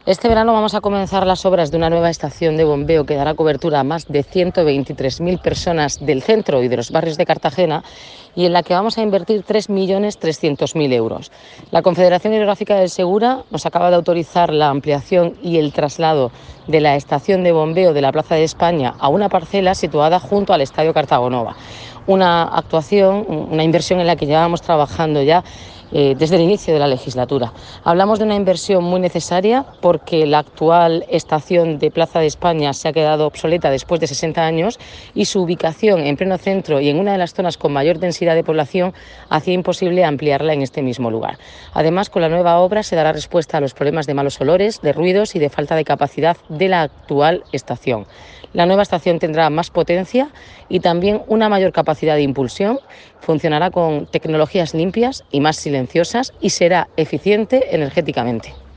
Este verano vamos a comenzar las obras de una nueva estación de bombeo que dará cobertura a más de 123.000 personas del centro y de los barrios de Cartagena y en la que vamos a invertir 3.300.000 euros. La Confederación Hidrográfica del Segura nos acaba de autorizar la ampliación y el traslado de la estación de bombeo de la Plaza de España a una parcela situada junto al Estadio Cartagonova. Una actuación, una inversión en la que llevábamos trabajando ya desde el inicio de la legislatura. Hablamos de una inversión muy necesaria porque la actual estación de Plaza de España se ha quedado obsoleta después de 60 años y su ubicación en pleno centro y en una de las zonas con mayor densidad de población hacía imposible ampliarla en este mismo lugar. Además, con la nueva obra se dará respuesta a los problemas de malos olores, de ruidos y de falta de capacidad de la actual estación. La nueva estación tendrá más potencia y también una mayor capacidad de impulsión, funcionará con tecnologías limpias y más silenciosas y será eficiente energéticamente.